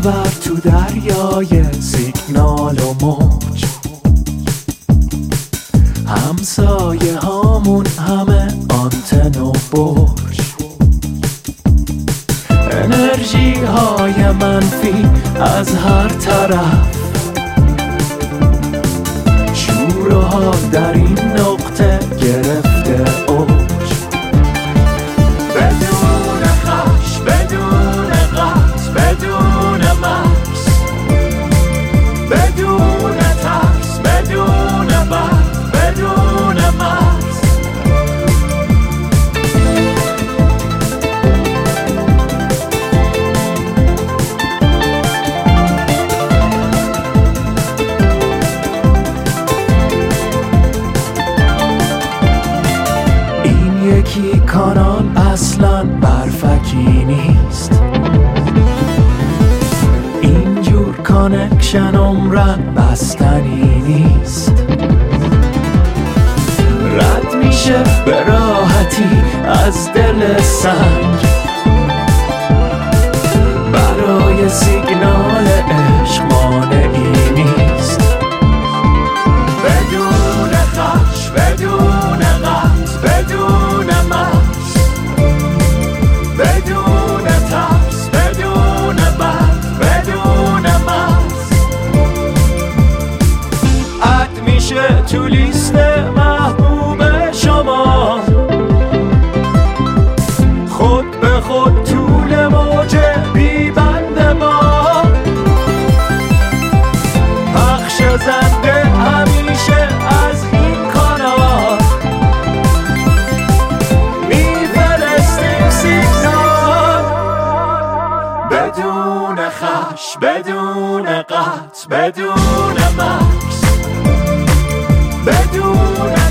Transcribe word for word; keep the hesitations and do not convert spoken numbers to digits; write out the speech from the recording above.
ببر تو دریای سیگنال و موج، همسایه هامون همه آنتن و برج. انرژی های منفی از هر طرف، شور و حال در این نقطه گرفته اوج. بدون خش، بدون قطع، بدون مکس، بدون ترس، بدون بد، بدون مکس. یکی کانال اصلا برفکی نیست، اینجور کانکشن عمرن بستنی نیست. رد میشه به راحتی از دل سنگ، برای سیگنال عشق مانعی نیست. بدون خش، بدون قطع، بدون مکس، بدون ترس، بدون بد، بدون مکس. اد میشه تو لیست محبوب شما، خود به خود طول موج بی بند ما. پخش زنده همیشه از این کانال، میفرستیم سیگنال. بدون خش، بدون قطع، بدون مکس، بدون